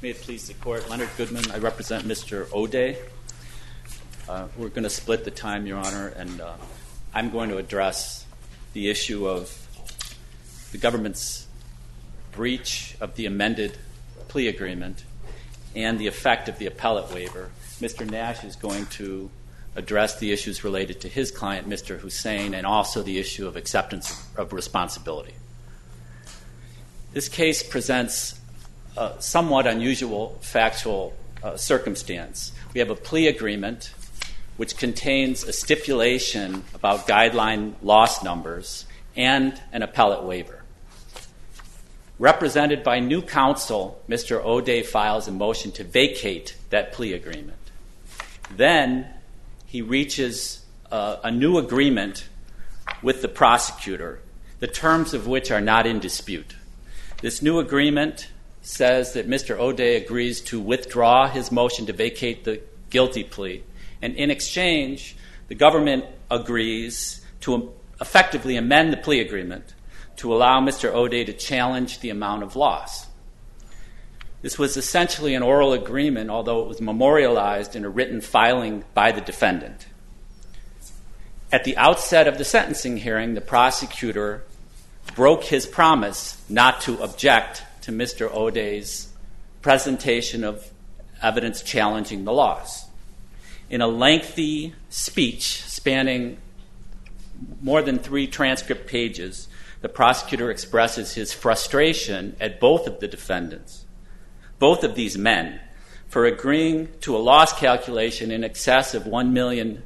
May it please the Court. Leonard Goodman. I represent Mr. O'Day. We're going to split the time, Your Honor, and I'm going to address the issue of the government's breach of the amended plea agreement and the effect of the appellate waiver. Mr. Nash is going to address the issues related to his client, Mr. Hussain, and also the issue of acceptance of responsibility. This case presents a somewhat unusual factual circumstance. We have a plea agreement which contains a stipulation about guideline loss numbers and an appellate waiver. Represented by new counsel, Mr. O'Day files a motion to vacate that plea agreement. Then he reaches a new agreement with the prosecutor, the terms of which are not in dispute. This new agreement says that Mr. O'Day agrees to withdraw his motion to vacate the guilty plea, and in exchange, the government agrees to effectively amend the plea agreement to allow Mr. O'Day to challenge the amount of loss. This was essentially an oral agreement, although it was memorialized in a written filing by the defendant. At the outset of the sentencing hearing, the prosecutor broke his promise not to object to Mr. O'Day's presentation of evidence challenging the loss. In a lengthy speech spanning more than 3 transcript pages, the prosecutor expresses his frustration at both of the defendants, both of these men, for agreeing to a loss calculation in excess of $1 million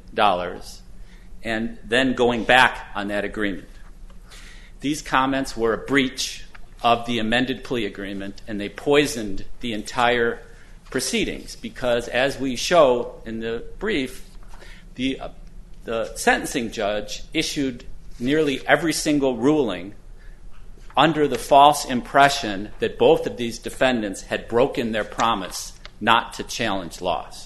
and then going back on that agreement. These comments were a breach of the amended plea agreement, and they poisoned the entire proceedings because, as we show in the brief, the sentencing judge issued nearly every single ruling under the false impression that both of these defendants had broken their promise not to challenge loss.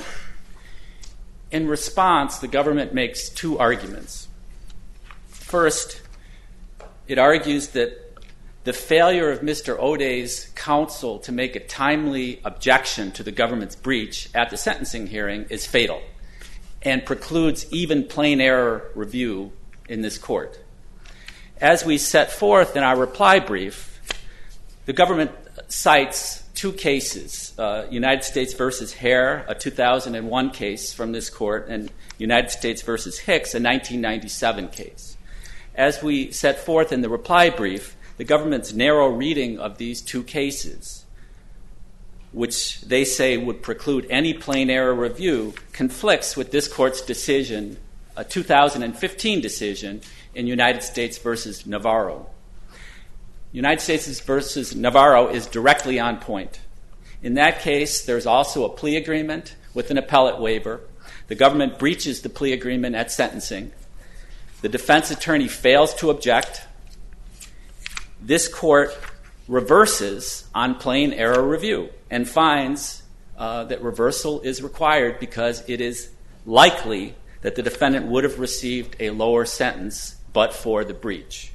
In response, the government makes 2 arguments. First, it argues that the failure of Mr. O'Day's counsel to make a timely objection to the government's breach at the sentencing hearing is fatal and precludes even plain error review in this court. As we set forth in our reply brief, the government cites 2 cases, United States v. Hare, a 2001 case from this court, and United States v. Hicks, a 1997 case. As we set forth in the reply brief, the government's narrow reading of these 2 cases, which they say would preclude any plain error review, conflicts with this court's decision, a 2015 decision, in United States v. Navarro. United States v. Navarro is directly on point. In that case, there's also a plea agreement with an appellate waiver. The government breaches the plea agreement at sentencing. The defense attorney fails to object. This court reverses on plain error review and finds that reversal is required because it is likely that the defendant would have received a lower sentence but for the breach.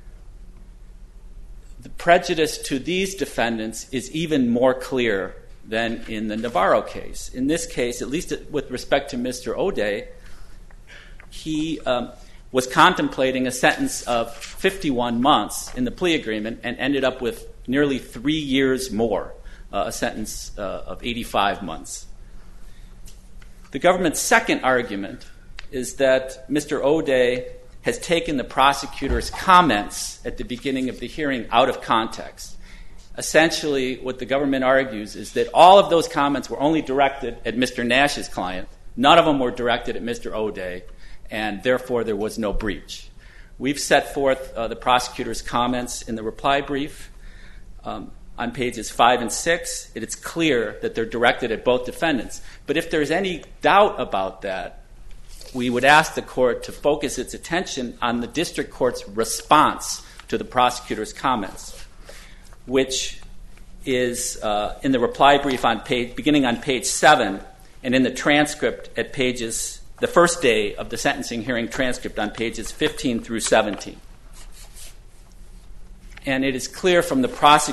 The prejudice to these defendants is even more clear than in the Navarro case. In this case, at least with respect to Mr. O'Day, he was contemplating a sentence of 51 months in the plea agreement and ended up with nearly 3 years more, a sentence of 85 months. The government's second argument is that Mr. O'Day has taken the prosecutor's comments at the beginning of the hearing out of context. Essentially, what the government argues is that all of those comments were only directed at Mr. Nash's client. None of them were directed at Mr. O'Day, and therefore there was no breach. We've set forth the prosecutor's comments in the reply brief on pages 5 and 6. It's clear that they're directed at both defendants. But if there's any doubt about that, we would ask the court to focus its attention on the district court's response to the prosecutor's comments, which is in the reply brief beginning on page 7 and in the transcript at the first day of the sentencing hearing transcript on pages 15 through 17. And it is clear from the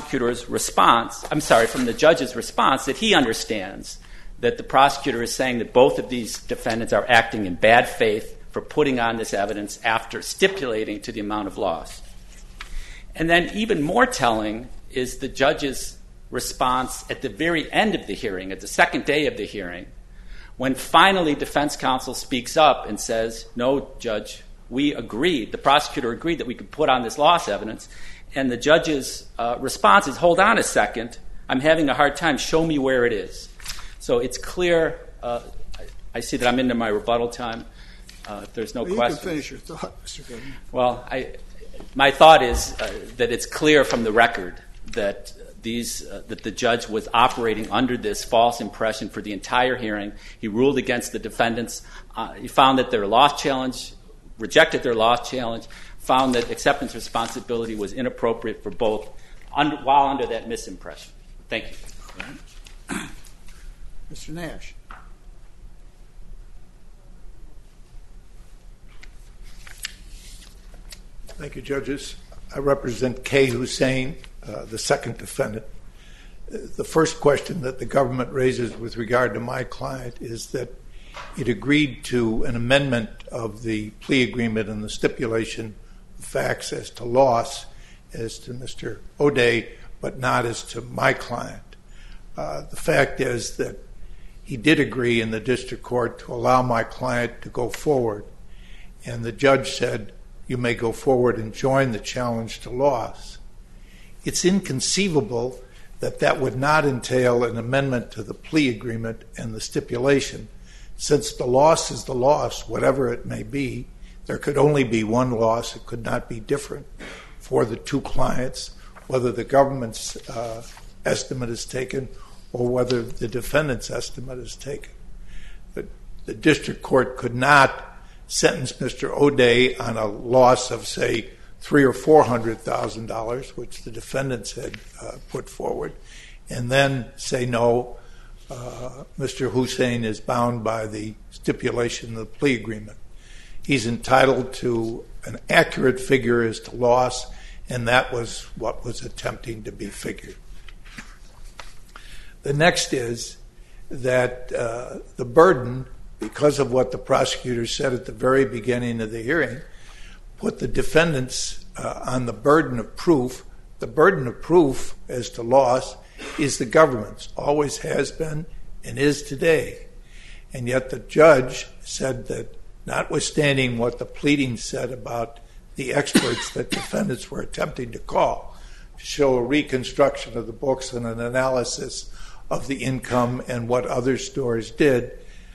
from the judge's response, that he understands that the prosecutor is saying that both of these defendants are acting in bad faith for putting on this evidence after stipulating to the amount of loss. And then even more telling is the judge's response at the very end of the hearing, at the second day of the hearing, when finally defense counsel speaks up and says, no, Judge, we agreed, the prosecutor agreed that we could put on this loss evidence. And the judge's response is, hold on a second, I'm having a hard time, show me where it is. So it's clear, I see that I'm into my rebuttal time. If there's no questions. You can finish your thought, Mr. Goodman. Well, my thought is that it's clear from the record that that the judge was operating under this false impression for the entire hearing. He ruled against the defendants. He found that their loss challenge, rejected their loss challenge, found that acceptance responsibility was inappropriate for both while under that misimpression. Thank you. Mr. Nash. Thank you, judges. I represent Kay Hussein, the second defendant. The first question that the government raises with regard to my client is that it agreed to an amendment of the plea agreement and the stipulation of facts as to loss as to Mr. O'Day, but not as to my client. The fact is that he did agree in the district court to allow my client to go forward, and the judge said, you may go forward and join the challenge to loss. It's inconceivable that that would not entail an amendment to the plea agreement and the stipulation. Since the loss is the loss, whatever it may be, there could only be one loss. It could not be different for the two clients, whether the government's estimate is taken or whether the defendant's estimate is taken. The district court could not sentence Mr. O'Day on a loss of, say, $300,000 or $400,000, which the defendants had put forward, and then say, no, Mr. Hussein is bound by the stipulation of the plea agreement. He's entitled to an accurate figure as to loss, and that was what was attempting to be figured. The next is that the burden, because of what the prosecutor said at the very beginning of the hearing, put the defendants on the burden of proof. The burden of proof as to loss is the government's, always has been and is today. And yet the judge said that, notwithstanding what the pleading said about the experts that defendants were attempting to call, to show a reconstruction of the books and an analysis of the income and what other stores did,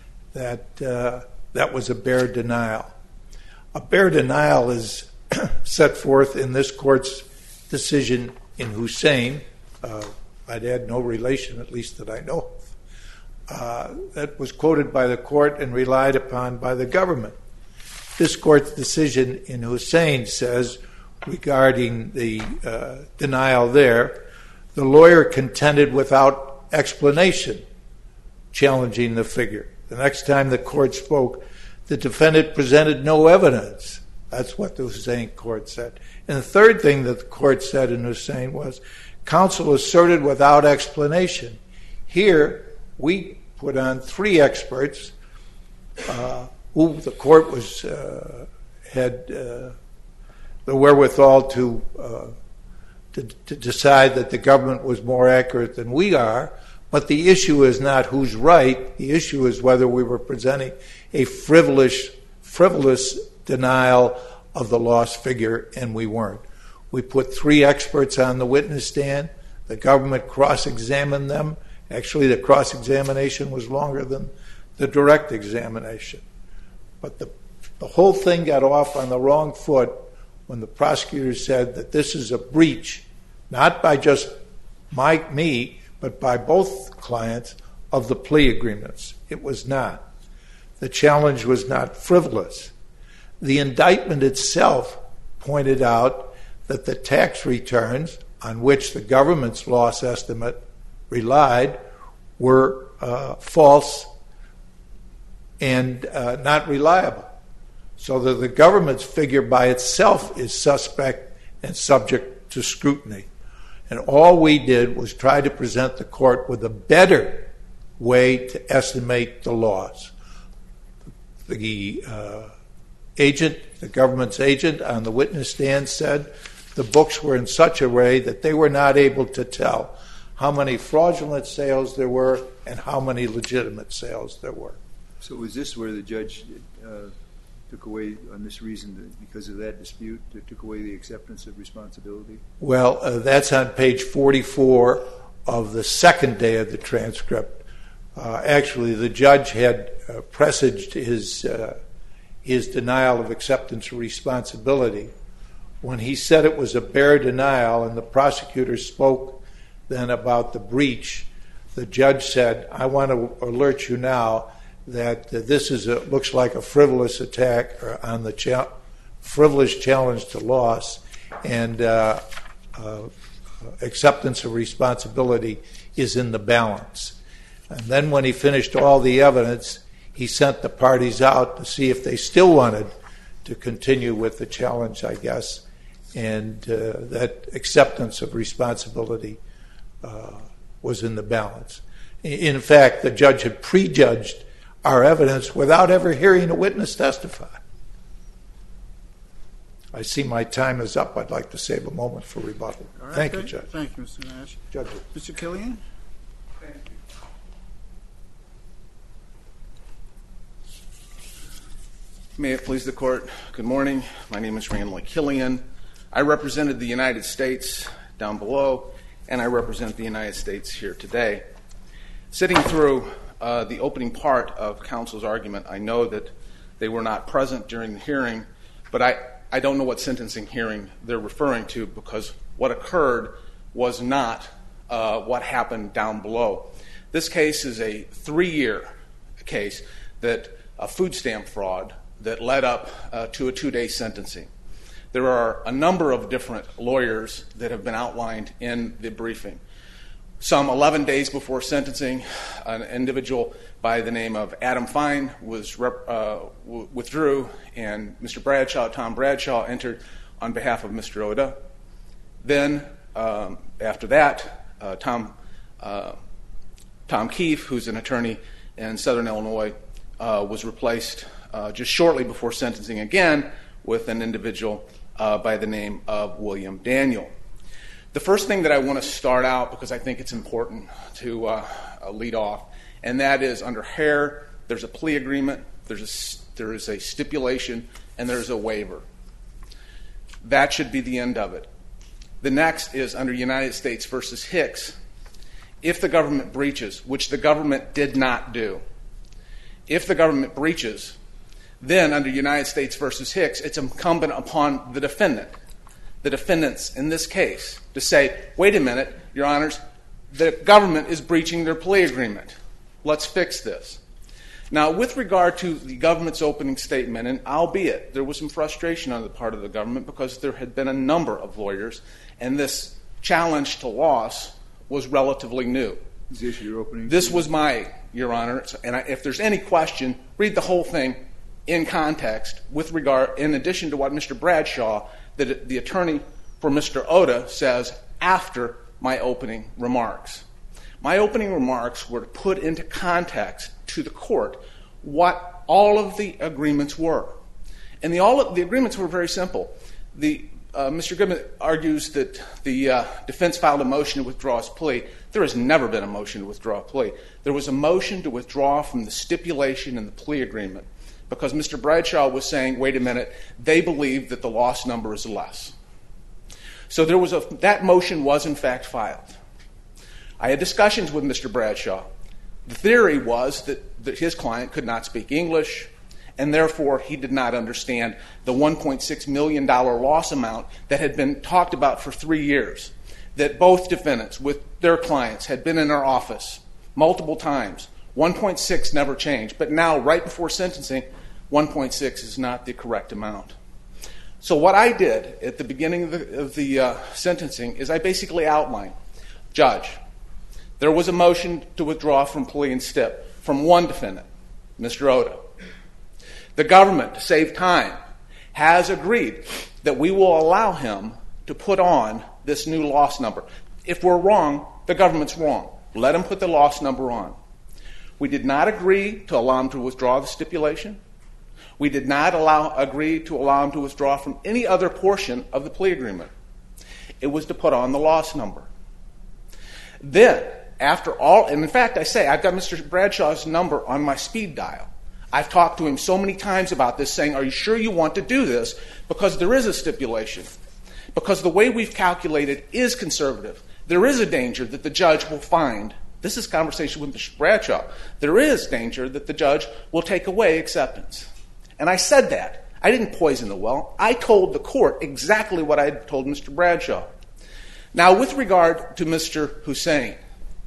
that was a bare denial. A bare denial is set forth in this court's decision in Hussein. I'd add no relation, at least that I know of. That was quoted by the court and relied upon by the government. This court's decision in Hussein says, regarding the denial there, the lawyer contended without explanation, challenging the figure. The next time the court spoke, the defendant presented no evidence. That's what the Hussein court said. And the third thing that the court said in Hussein was, counsel asserted without explanation. Here, we put on three experts who the court had the wherewithal to decide that the government was more accurate than we are. But the issue is not who's right. The issue is whether we were presenting a frivolous denial of the lost figure, and we weren't. We put three experts on the witness stand. The government cross-examined them. Actually, the cross-examination was longer than the direct examination. But the whole thing got off on the wrong foot when the prosecutor said that this is a breach, not by just me, but by both clients, of the plea agreements. It was not. The challenge was not frivolous. The indictment itself pointed out that the tax returns on which the government's loss estimate relied were false and not reliable. So that the government's figure by itself is suspect and subject to scrutiny. And all we did was try to present the court with a better way to estimate the loss. The government's agent on the witness stand said the books were in such a way that they were not able to tell how many fraudulent sales there were and how many legitimate sales there were. So was this where the judge took away, on this reason, because of that dispute, took away the acceptance of responsibility? Well, that's on page 44 of the second day of the transcript. Actually, the judge had presaged his denial of acceptance of responsibility when he said it was a bare denial, and the prosecutor spoke then about the breach. The judge said, I want to alert you now that this looks like a frivolous attack on the frivolous challenge to loss, and acceptance of responsibility is in the balance. And then when he finished all the evidence, he sent the parties out to see if they still wanted to continue with the challenge, I guess, and that acceptance of responsibility was in the balance. In fact, the judge had prejudged our evidence without ever hearing a witness testify. I see my time is up. I'd like to save a moment for rebuttal. All right, Thank you, Judge. Thank you, Mr. Nash. Judge. Mr. Killian? Thank you. May it please the Court, good morning. My name is Randall Killian. I represented the United States down below, and I represent the United States here today. Sitting through the opening part of counsel's argument, I know that they were not present during the hearing, but I don't know what sentencing hearing they're referring to, because what occurred was not what happened down below. This case is a 3-year case, that a food stamp fraud that led up to a 2-day sentencing. There are a number of different lawyers that have been outlined in the briefing. Some 11 days before sentencing, an individual by the name of Adam Fine withdrew, and Mr. Bradshaw, Tom Bradshaw, entered on behalf of Mr. Oda. Then, after that, Tom Keefe, who's an attorney in Southern Illinois, was replaced just shortly before sentencing again with an individual by the name of William Daniel. The first thing that I want to start out, because I think it's important to lead off, and that is under Hare, there's a plea agreement, there is a stipulation, and there's a waiver. That should be the end of it. The next is under United States versus Hicks. If the government breaches, which the government did not do, if the government breaches, then under United States versus Hicks, it's incumbent upon the defendants in this case, to say, wait a minute, Your Honors, the government is breaching their plea agreement. Let's fix this. Now, with regard to the government's opening statement, and albeit there was some frustration on the part of the government because there had been a number of lawyers, and this challenge to loss was relatively new. Is this your opening? This was my, Your Honor, and if there's any question, read the whole thing in context with regard, in addition to what Mr. Bradshaw, the attorney for Mr. Oda, says after my opening remarks. My opening remarks were to put into context to the court what all of the agreements were. And the agreements were very simple. Mr. Goodman argues that the defense filed a motion to withdraw his plea. There has never been a motion to withdraw a plea. There was a motion to withdraw from the stipulation in the plea agreement because Mr. Bradshaw was saying, wait a minute, they believe that the loss number is less. So that motion was in fact filed. I had discussions with Mr. Bradshaw. The theory was that his client could not speak English, and therefore he did not understand the $1.6 million loss amount that had been talked about for 3 years, that both defendants with their clients had been in our office multiple times. 1.6 never changed, but now, right before sentencing, 1.6 is not the correct amount. So what I did at the beginning of the sentencing is I basically outlined, Judge, there was a motion to withdraw from plea and stip from one defendant, Mr. Oda. The government, to save time, has agreed that we will allow him to put on this new loss number. If we're wrong, the government's wrong. Let them put the loss number on. We did not agree to allow him to withdraw the stipulation. We did not agree to allow him to withdraw from any other portion of the plea agreement. It was to put on the loss number. Then, after all, and in fact, I say, I've got Mr. Bradshaw's number on my speed dial. I've talked to him so many times about this, saying, are you sure you want to do this? Because there is a stipulation. Because the way we've calculated is conservative. There is a danger that the judge will find, this is conversation with Mr. Bradshaw, there is danger that the judge will take away acceptance. And I said that. I didn't poison the well. I told the court exactly what I had told Mr. Bradshaw. Now, with regard to Mr. Hussein,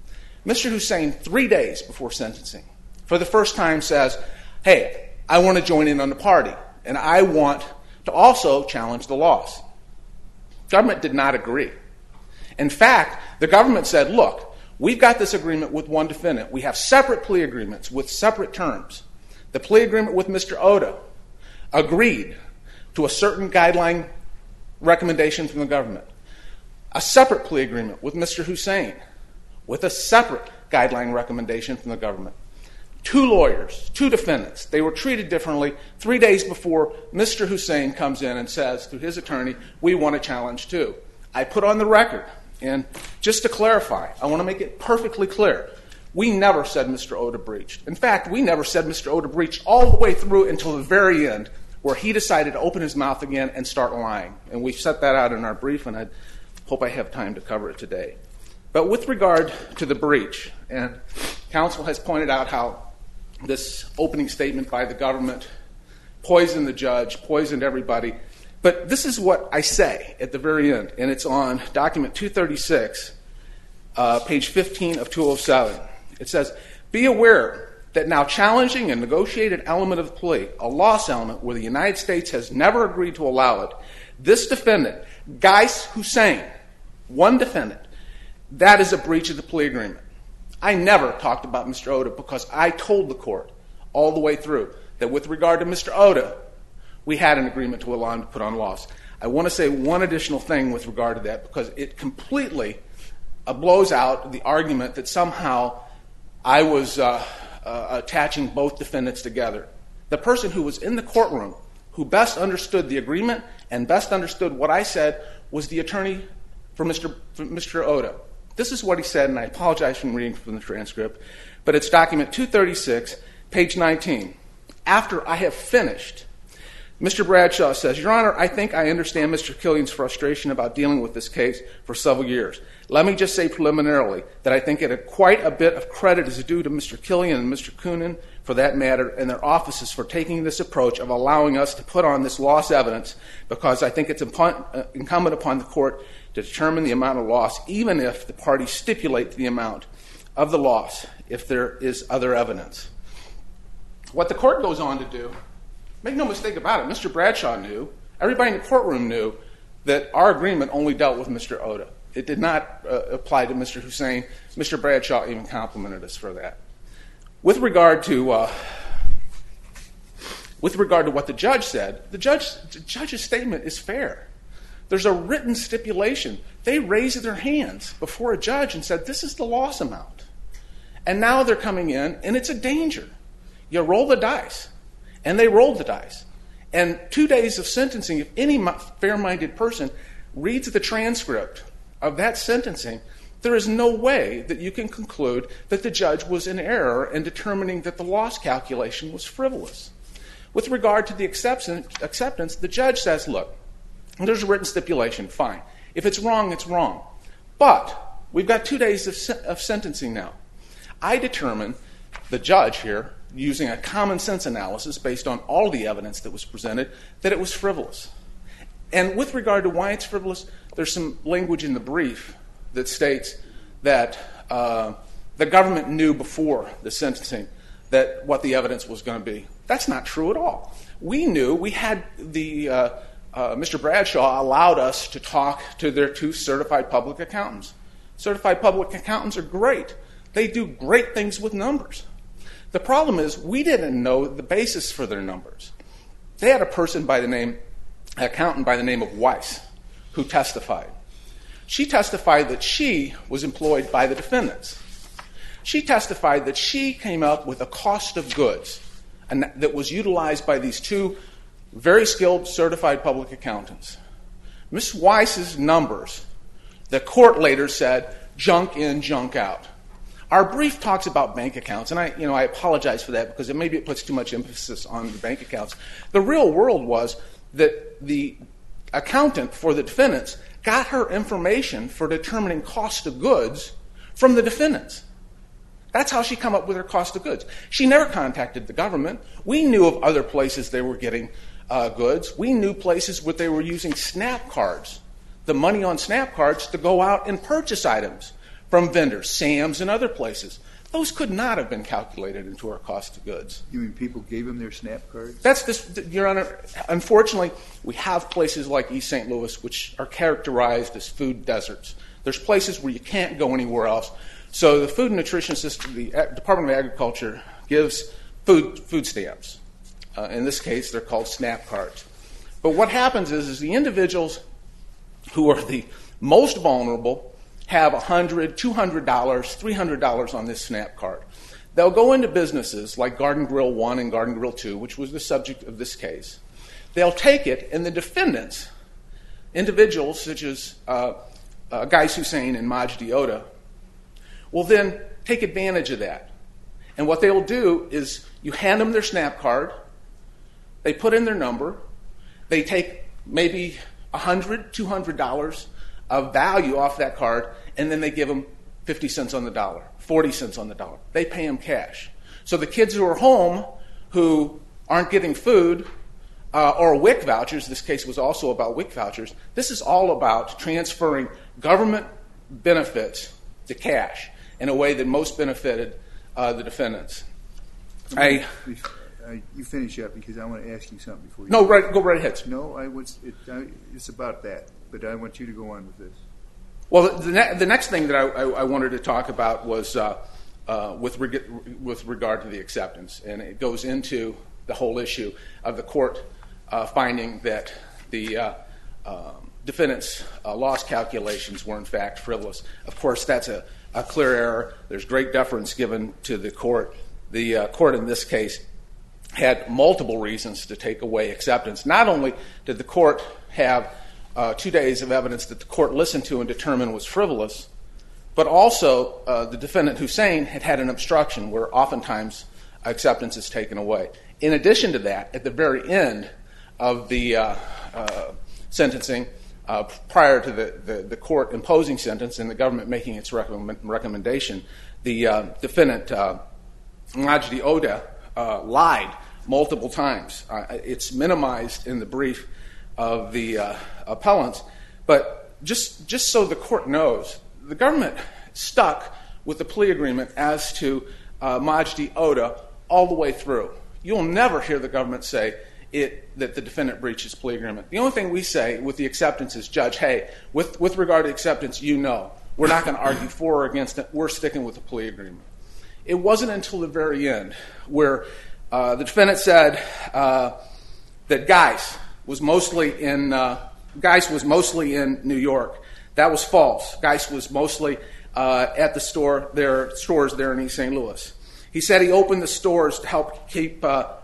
3 days before sentencing, for the first time says, hey, I want to join in on the party, and I want to also challenge the loss. Government did not agree. In fact, the government said, look, we've got this agreement with one defendant. We have separate plea agreements with separate terms. The plea agreement with Mr. Oda agreed to a certain guideline recommendation from the government. A separate plea agreement with Mr. Hussein with a separate guideline recommendation from the government. 2 lawyers, 2 defendants. They were treated differently 3 days before Mr. Hussein comes in and says to his attorney, we want to challenge too. I put on the record, and just to clarify, I want to make it perfectly clear, we never said Mr. Oda breached. In fact, we never said Mr. Oda breached all the way through until the very end, where he decided to open his mouth again and start lying. And we've set that out in our brief, and I hope I have time to cover it today. But with regard to the breach, and counsel has pointed out how this opening statement by the government poisoned the judge, poisoned everybody. But this is what I say at the very end, and it's on document 236, page 15 of 207. It says, be aware that now challenging a negotiated element of the plea, a loss element where the United States has never agreed to allow it, this defendant, Gais Hussein, one defendant, that is a breach of the plea agreement. I never talked about Mr. Oda because I told the court all the way through that with regard to Mr. Oda, we had an agreement to allow him to put on loss. I want to say one additional thing with regard to that because it completely blows out the argument that somehow I was attaching both defendants together. The person who was in the courtroom who best understood the agreement and best understood what I said was the attorney for Mr. Oda. This is what he said, and I apologize for reading from the transcript, but it's document 236, page 19. After I have finished, Mr. Bradshaw says, Your Honor, I think I understand Mr. Killian's frustration about dealing with this case for several years. Let me just say preliminarily that I think quite a bit of credit is due to Mr. Killian and Mr. Coonan, for that matter, and their offices for taking this approach of allowing us to put on this loss evidence because I think it's incumbent upon the court to determine the amount of loss, even if the parties stipulate the amount of the loss if there is other evidence. What the court goes on to do, make no mistake about it, Mr. Bradshaw knew, everybody in the courtroom knew that our agreement only dealt with Mr. Oda. It did not apply to Mr. Hussein. Mr. Bradshaw even complimented us for that. With regard to what the judge said, the judge's statement is fair. There's a written stipulation. They raised their hands before a judge and said, this is the loss amount. And now they're coming in, and it's a danger. You roll the dice. And they rolled the dice. And 2 days of sentencing, if any fair-minded person reads the transcript of that sentencing, there is no way that you can conclude that the judge was in error in determining that the loss calculation was frivolous. With regard to the acceptance, the judge says, look, there's a written stipulation, fine. If it's wrong, it's wrong. But we've got 2 days of sentencing now. I determine, the judge here, using a common sense analysis based on all the evidence that was presented, that it was frivolous. And with regard to why it's frivolous, there's some language in the brief that states that the government knew before the sentencing that what the evidence was going to be. That's not true at all. We knew, we had Mr. Bradshaw allowed us to talk to their 2 certified public accountants. Certified public accountants are great. They do great things with numbers. The problem is we didn't know the basis for their numbers. They had a person accountant by the name of Weiss, who testified. She testified that she was employed by the defendants. She testified that she came up with a cost of goods and that was utilized by these two very skilled certified public accountants. Ms. Weiss's numbers, the court later said, junk in, junk out. Our brief talks about bank accounts, and I apologize for that because maybe it puts too much emphasis on the bank accounts. The real world was that the accountant for the defendants got her information for determining cost of goods from the defendants. That's how she come up with her cost of goods. She never contacted the government. We knew of other places they were getting goods. We knew places where they were using SNAP cards, the money on SNAP cards, to go out and purchase items from vendors, Sam's and other places. Those could not have been calculated into our cost of goods. You mean people gave them their SNAP cards? That's this, Your Honor. Unfortunately, we have places like East St. Louis which are characterized as food deserts. There's places where you can't go anywhere else. So the Food and Nutrition System, the Department of Agriculture, gives food stamps. In this case, they're called SNAP cards. But what happens is the individuals who are the most vulnerable have $100, $200, $300 on this SNAP card. They'll go into businesses like Garden Grill 1 and Garden Grill 2, which was the subject of this case. They'll take it, and the defendants, individuals such as Gais Hussein and Majdi Oda, will then take advantage of that. And what they'll do is you hand them their SNAP card, they put in their number, they take maybe $100, $200 of value off that card, and then they give them 50 cents on the dollar, 40 cents on the dollar. They pay them cash. So the kids who are home who aren't getting food or WIC vouchers, this case was also about WIC vouchers, this is all about transferring government benefits to cash in a way that most benefited the defendants. You finish up because I want to ask you something before you... No, go right ahead. No, it's about that, but I want you to go on with this. Well, the next thing that I wanted to talk about was with regard to the acceptance, and it goes into the whole issue of the court finding that the defendants' loss calculations were in fact frivolous. Of course, that's a clear error. There's great deference given to the court. The court in this case had multiple reasons to take away acceptance. Not only did the court have 2 days of evidence that the court listened to and determined was frivolous, but also the defendant Hussein had an obstruction where oftentimes acceptance is taken away. In addition to that, at the very end of the sentencing, prior to the court imposing sentence and the government making its recommendation, the defendant Majdi Oda lied multiple times. It's minimized in the brief of the appellants, but just so the court knows, the government stuck with the plea agreement as to Majdi Oda all the way through. You'll never hear the government say that the defendant breached his plea agreement. The only thing we say with the acceptance is, Judge, hey, with regard to acceptance, we're not going to argue for or against it. We're sticking with the plea agreement. It wasn't until the very end where the defendant said that Gais was mostly in New York. That was false. Gais was mostly at the store. There are stores there in East St. Louis. He said he opened the stores to help keep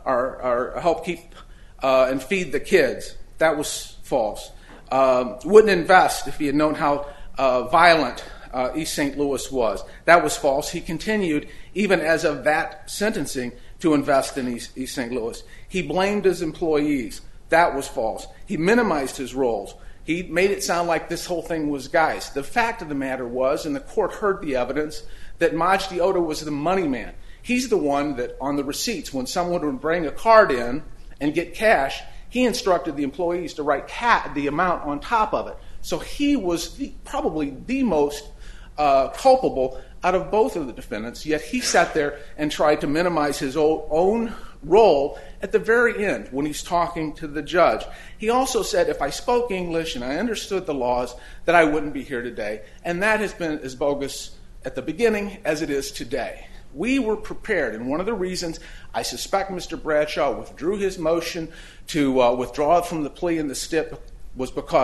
and feed the kids. That was false. Wouldn't invest if he had known how violent East St. Louis was. That was false. He continued, even as of that sentencing, to invest in East St. Louis. He blamed his employees. That was false. He minimized his roles. He made it sound like this whole thing was Gais. The fact of the matter was, and the court heard the evidence, that Majdi Oda was the money man. He's the one that on the receipts, when someone would bring a card in and get cash, he instructed the employees to write the amount on top of it. So he was probably the most culpable out of both of the defendants, yet he sat there and tried to minimize his own role at the very end when he's talking to the judge. He also said, if I spoke English and I understood the laws, that I wouldn't be here today. And that has been as bogus at the beginning as it is today. We were prepared, and one of the reasons I suspect Mr. Bradshaw withdrew his motion to withdraw from the plea in the stip was because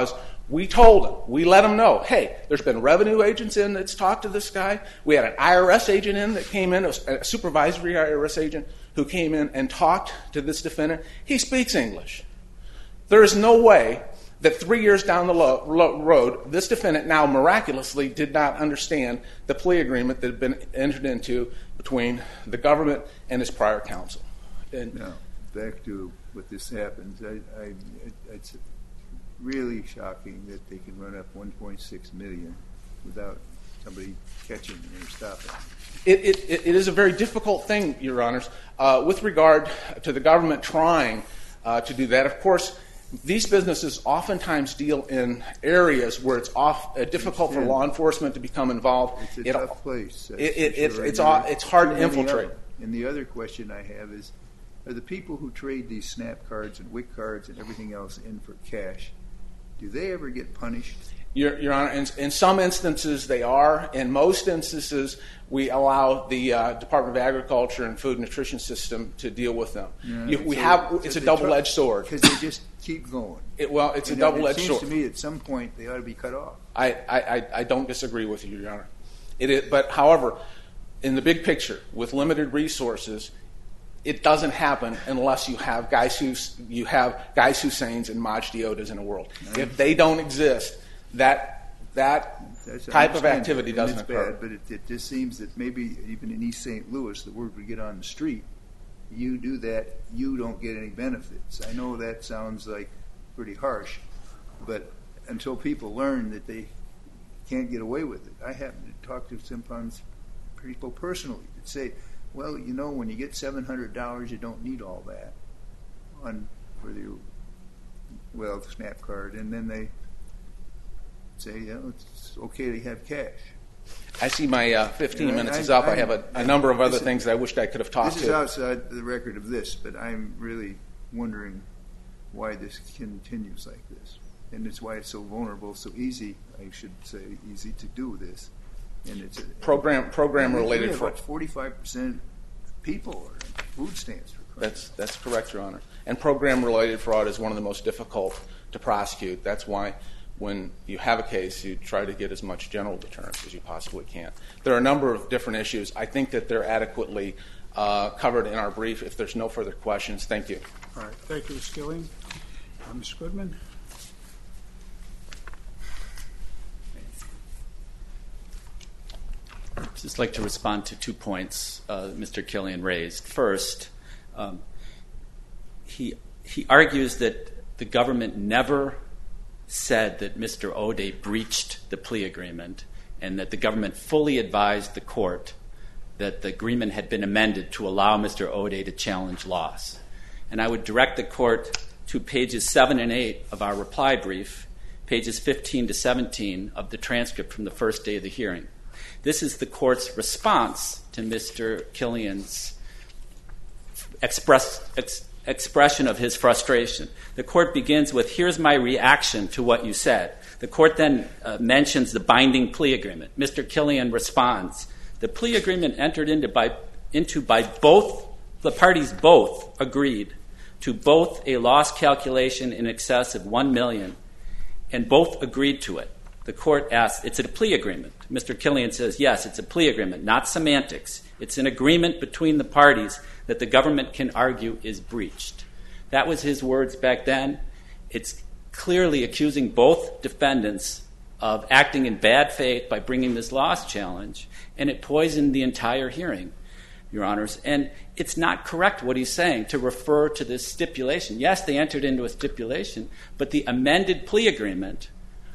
We told him, we let him know, hey, there's been revenue agents in that's talked to this guy. We had an IRS agent in that came in, a supervisory IRS agent who came in and talked to this defendant. He speaks English. There is no way that 3 years down the road, this defendant now miraculously did not understand the plea agreement that had been entered into between the government and his prior counsel. Now, back to what this happens, it's really shocking that they can run up $1.6 million without somebody catching them or stopping. It is a very difficult thing, Your Honors, with regard to the government trying to do that. Of course, these businesses oftentimes deal in areas where it's difficult for law enforcement to become involved. It's a tough place. It's hard to infiltrate. And the other question I have is, are the people who trade these SNAP cards and WIC cards and everything else in for cash, do they ever get punished? Your Honor, in some instances they are. In most instances, we allow the Department of Agriculture and Food and Nutrition System to deal with them. It's a double-edged sword. Because they just keep going. It's a double-edged sword. It seems to me at some point they ought to be cut off. I don't disagree with you, Your Honor. But however, in the big picture, with limited resources, it doesn't happen unless you have Guys Hussein's and Majdi Odas in the world. If they don't exist, that type of activity doesn't occur. Bad, but it just seems that maybe even in East St. Louis, the word would get on the street. You do that, you don't get any benefits. I know that sounds like pretty harsh, but until people learn that they can't get away with it. I happen to talk to sometimes people personally that say, well, you know, when you get $700, you don't need all that for the SNAP card, and then they say, it's okay to have cash. I see my 15 minutes is up. I have a number of other things that I wished I could have talked to. This is outside the record of this, but I'm really wondering why this continues like this. And it's why it's so vulnerable, so easy, I should say, easy to do this. And it's program-related fraud. 45% of people are in food stamps for crime. That's correct, Your Honor. And program-related fraud is one of the most difficult to prosecute. That's why when you have a case, you try to get as much general deterrence as you possibly can. There are a number of different issues. I think that they're adequately covered in our brief. If there's no further questions, thank you. All right. Thank you, Mr. Killian. Mr. Goodman. I'd just like to respond to 2 points Mr. Killian raised. First, he argues that the government never said that Mr. O'Day breached the plea agreement and that the government fully advised the court that the agreement had been amended to allow Mr. O'Day to challenge loss. And I would direct the court to pages 7 and 8 of our reply brief, pages 15 to 17 of the transcript from the first day of the hearing. This is the court's response to Mr. Killian's expression of his frustration. The court begins with, here's my reaction to what you said. The court then mentions the binding plea agreement. Mr. Killian responds, the plea agreement entered into by both, the parties both agreed to both a loss calculation in excess of $1 million, and both agreed to it. The court asks, it's a plea agreement. Mr. Killian says, yes, it's a plea agreement, not semantics. It's an agreement between the parties that the government can argue is breached. That was his words back then. It's clearly accusing both defendants of acting in bad faith by bringing this loss challenge, and it poisoned the entire hearing, Your Honors. And it's not correct what he's saying to refer to this stipulation. Yes, they entered into a stipulation, but the amended plea agreement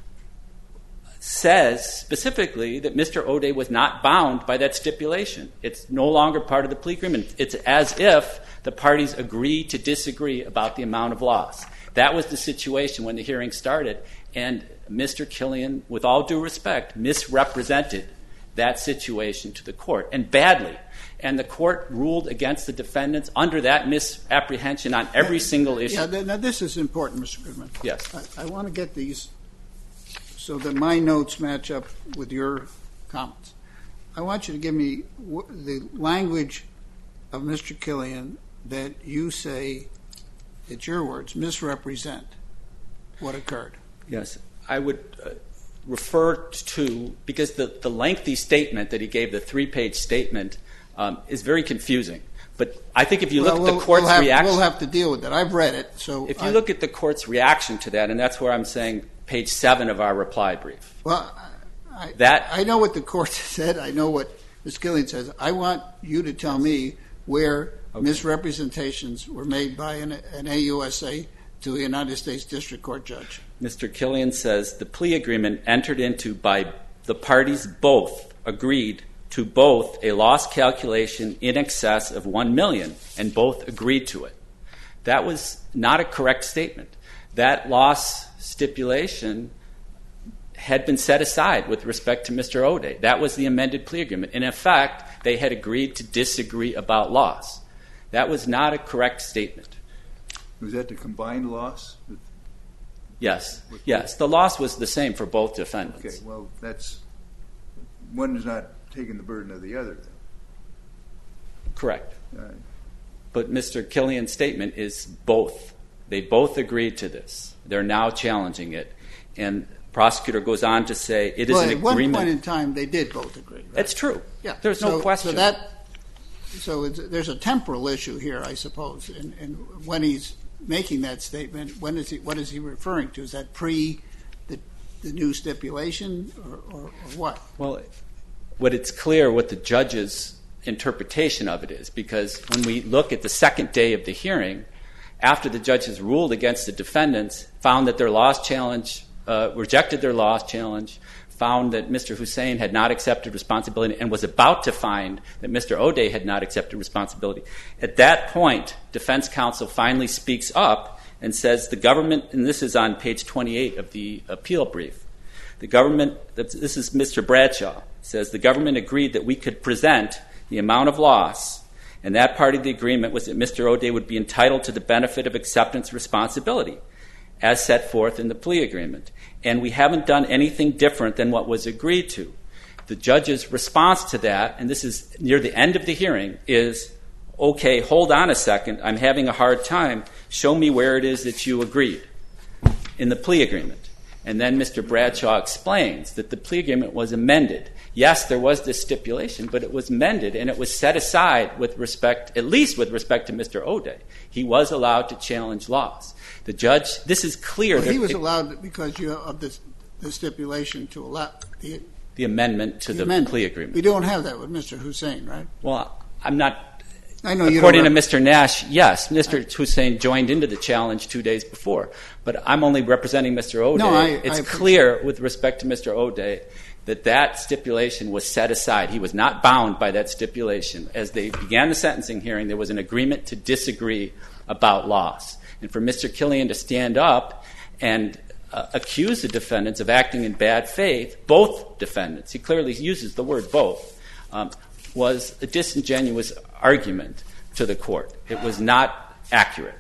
says specifically that Mr. O'Day was not bound by that stipulation. It's no longer part of the plea agreement. It's as if the parties agree to disagree about the amount of loss. That was the situation when the hearing started, and Mr. Killian, with all due respect, misrepresented that situation to the court, and badly. And the court ruled against the defendants under that misapprehension on every single issue. Yeah, now this is important, Mr. Goodman. Yes. I want to get these so that my notes match up with your comments. I want you to give me the language of Mr. Killian that you say, it's your words, misrepresent what occurred. Yes. I would refer to, because the lengthy statement that he gave, the 3-page statement, is very confusing. But I think if you look at the court's reaction... We'll have to deal with that. I've read it. So if you look at the court's reaction to that, and that's where I'm saying page 7 of our reply brief. Well, I know what the court said. I know what Ms. Killian says. I want you to tell me where misrepresentations were made by an AUSA to a United States District Court judge. Mr. Killian says the plea agreement entered into by the parties both agreed to both a loss calculation in excess of $1 million, and both agreed to it. That was not a correct statement. That loss stipulation had been set aside with respect to Mr. O'Day. That was the amended plea agreement. And in fact, they had agreed to disagree about loss. That was not a correct statement. Was that the combined loss? Yes. Yes. The loss was the same for both defendants. Okay. Well, that's one is not taking the burden of the other. Correct. All right. But Mr. Killian's statement is both. They both agreed to this. They're now challenging it. And the prosecutor goes on to say it is an agreement. At one point in time, they did both agree. Right? It's true. Yeah. There's no question. So there's a temporal issue here, I suppose. And when he's making that statement, what is he referring to? Is that pre the new stipulation or what? Well, what it's clear what the judge's interpretation of it is, because when we look at the second day of the hearing, after the judge has ruled against the defendants, found that their loss challenge, rejected their loss challenge, found that Mr. Hussein had not accepted responsibility, and was about to find that Mr. O'Day had not accepted responsibility. At that point, defense counsel finally speaks up and says the government, and this is on page 28 of the appeal brief, the government, this is Mr. Bradshaw, says the government agreed that we could present the amount of loss, and that part of the agreement was that Mr. O'Day would be entitled to the benefit of acceptance responsibility as set forth in the plea agreement. And we haven't done anything different than what was agreed to. The judge's response to that, and this is near the end of the hearing, is, okay, hold on a second, I'm having a hard time, show me where it is that you agreed in the plea agreement. And then Mr. Bradshaw explains that the plea agreement was amended. Yes, there was this stipulation, but it was amended, and it was set aside with respect, at least with respect to Mr. O'Day. He was allowed to challenge loss. The judge, this is clear. Well, he was allowed because of the stipulation to allow the amendment to the plea agreement. We don't have that with Mr. Hussein, right? Well, I'm not. I know you according to Mr. Nash, yes, Mr. Hussein joined into the challenge 2 days before, but I'm only representing Mr. O'Day. No, it's clear with respect to Mr. O'Day that stipulation was set aside. He was not bound by that stipulation. As they began the sentencing hearing, there was an agreement to disagree about loss. And for Mr. Killian to stand up and accuse the defendants of acting in bad faith, both defendants, he clearly uses the word both, was a disingenuous argument to the court. It was not accurate.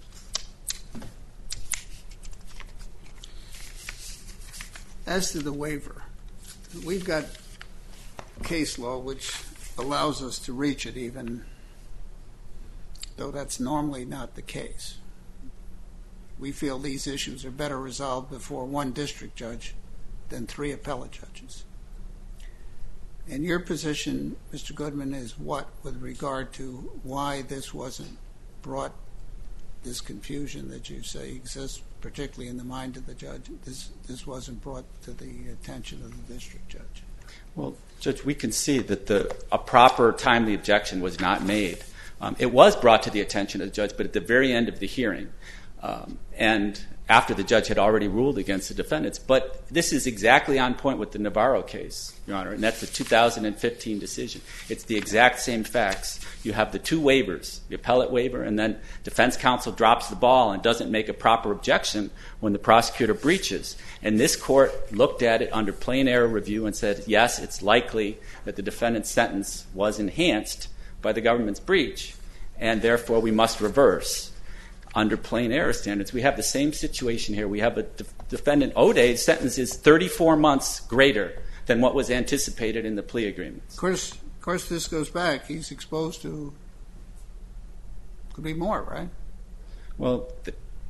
As to the waiver, we've got case law which allows us to reach it even though that's normally not the case. We feel these issues are better resolved before one district judge than 3 appellate judges. And your position, Mr. Goodman, is what with regard to why this wasn't brought, this confusion that you say exists, particularly in the mind of the judge, this wasn't brought to the attention of the district judge? Well, Judge, we can see that a proper timely objection was not made. It was brought to the attention of the judge, but at the very end of the hearing, and after the judge had already ruled against the defendants. But this is exactly on point with the Navarro case, Your Honor, and that's the 2015 decision. It's the exact same facts. You have the 2 waivers, the appellate waiver, and then defense counsel drops the ball and doesn't make a proper objection when the prosecutor breaches. And this court looked at it under plain error review and said, yes, it's likely that the defendant's sentence was enhanced by the government's breach, and therefore we must reverse. Under plain error standards, we have the same situation here. We have a defendant, O'Day's sentence is 34 months greater than what was anticipated in the plea agreement. Of course, this goes back. He's exposed to, could be more, right? Well,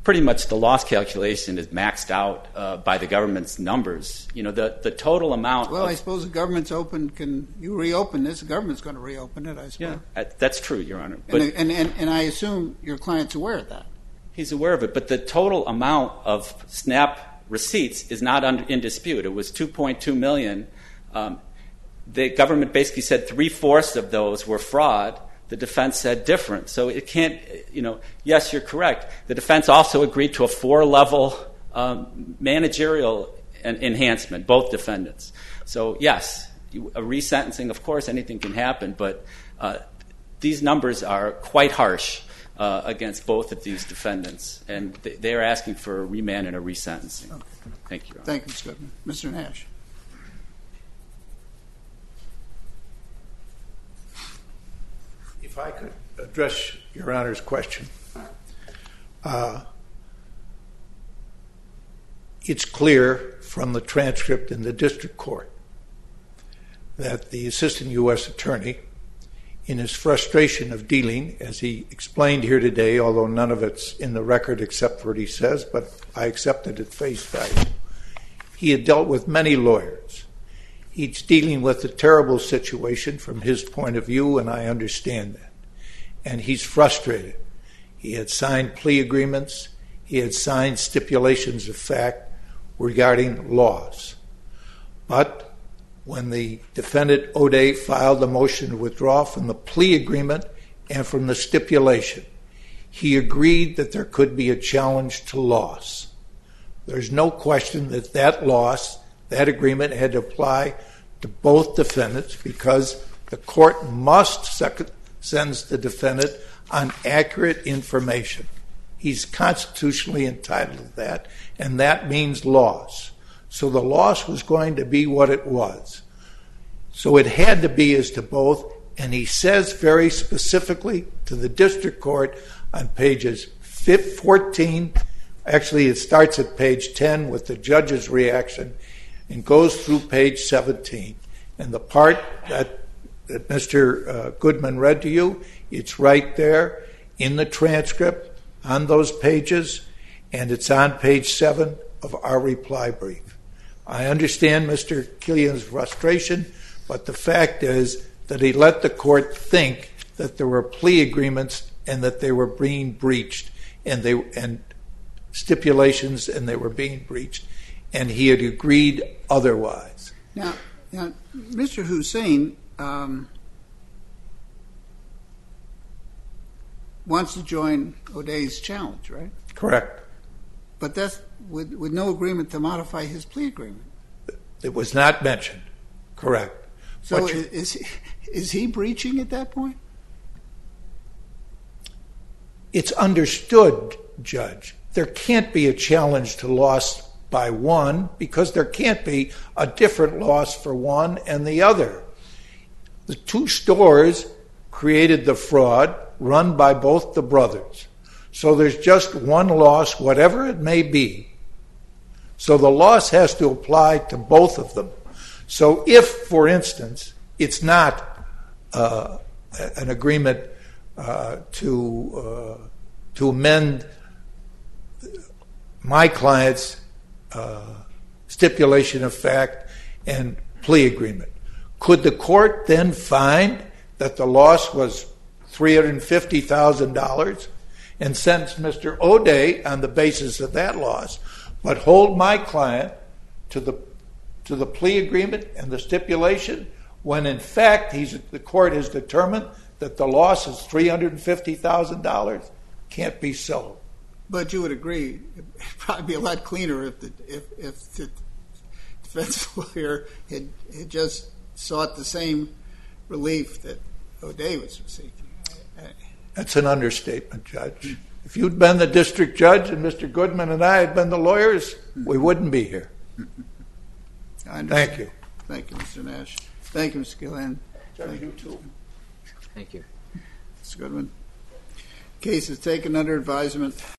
pretty much the loss calculation is maxed out by the government's numbers. The total amount. Well, I suppose the government's open. Can you reopen this? The government's going to reopen it, I suppose. Yeah, that's true, Your Honor. But and I assume your client's aware of that. He's aware of it, but the total amount of SNAP receipts is not in dispute. It was $2.2 million. The government basically said 3/4 of those were fraud. The defense said different. So it can't, yes, you're correct. The defense also agreed to a 4-level managerial enhancement, both defendants. So, yes, a resentencing, of course, anything can happen, but these numbers are quite harsh against both of these defendants, and they are asking for a remand and a resentencing. Okay. Thank you, Your Honor. Thank you, Mr. Goodman. Mr. Nash. If I could address Your Honor's question. It's clear from the transcript in the district court that the assistant U.S. attorney, in his frustration of dealing, as he explained here today, although none of it's in the record except for what he says, but I accept it at face value, he had dealt with many lawyers. He's dealing with a terrible situation from his point of view, and I understand that. And he's frustrated. He had signed plea agreements. He had signed stipulations of fact regarding loss. But when the defendant, O'Day, filed a motion to withdraw from the plea agreement and from the stipulation, he agreed that there could be a challenge to loss. There's no question that that loss, that agreement, had to apply to both defendants because the court must sentence the defendant on accurate information. He's constitutionally entitled to that, and that means loss. So the loss was going to be what it was. So it had to be as to both, and he says very specifically to the district court on pages 14, actually it starts at page 10 with the judge's reaction and goes through page 17. And the part that Mr. Goodman read to you, it's right there in the transcript on those pages, and it's on page 7 of our reply brief. I understand Mr. Killian's frustration, but the fact is that he let the court think that there were plea agreements and that they were being breached, and stipulations, and they were being breached, and he had agreed otherwise. Now Mr. Hussein wants to join O'Day's challenge, right? Correct. But that's with no agreement to modify his plea agreement. It was not mentioned. Correct. So is he breaching at that point? It's understood, Judge. There can't be a challenge to loss by one because there can't be a different loss for one and the other. The two stores created the fraud run by both the brothers. So there's just one loss, whatever it may be. So the loss has to apply to both of them. So if, for instance, it's not an agreement to amend my client's stipulation of fact and plea agreement, could the court then find that the loss was $350,000 and sentence Mr. O'Day on the basis of that loss, but hold my client to the plea agreement and the stipulation when in fact the court has determined that the loss is $350,000? Can't be so. But you would agree it'd probably be a lot cleaner if the defense lawyer had just sought the same relief that O'Day was seeking. That's an understatement, Judge. If you'd been the district judge and Mr. Goodman and I had been the lawyers, we wouldn't be here. Thank you. Thank you, Mr. Nash. Thank you, Mr. Gillen. Judge, you too. Thank you. Mr. Goodman. Case is taken under advisement.